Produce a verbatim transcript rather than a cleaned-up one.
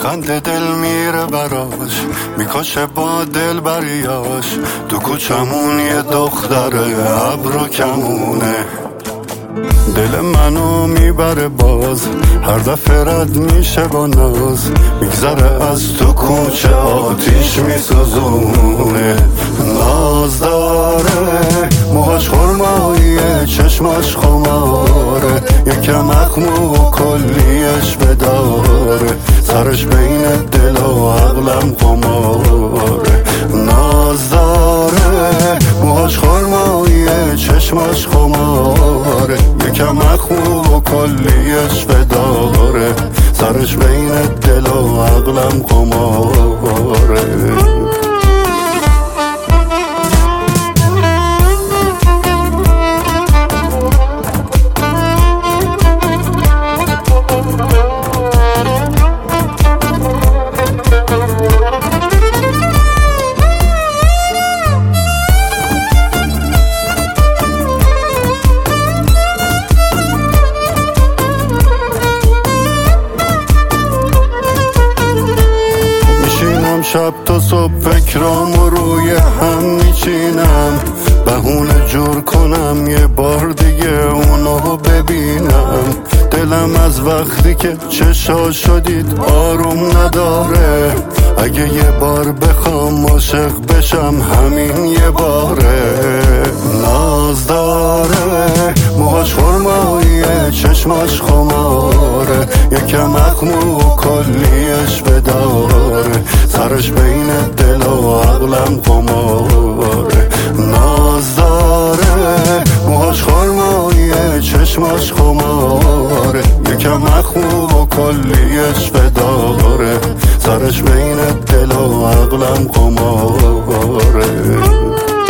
میخنده دل میره براش، میکشه با دل بریاش. تو کوچمون یه دختره ابرو کمونه، دل منو میبره باز، هر دفعه رد میشه با ناز. میگذره از تو کوچه آتیش میسوزونه. ناز داره، موهاش خرماییه، چشماش خماره، یکم اخمو و کلیش بداره، سرش بین دل و عقلم قماره. ناز داره، موهاش خرماییه، چشماش خماره، یکم اخمو و کلیش بداره، سرش بین دل و عقلم قماره. شب تا صبح فکرامو روی هم میچینم، بهونه جور کنم یه بار دیگه اونو ببینم. دلم از وقتی که چشا شدید آروم نداره، اگه یه بار بخوام عاشق بشم همین یه باره. ناز داره، موهاش خرماییه، چشماش خماره، یکم اخمو و کلیش بداره، سرش بین دل و عقلم قماره. ناز داره، موهاش خرماییه، چشماش خماره، یکم اخمو و کلیش بداره، سرش بین دل و عقلم قماره.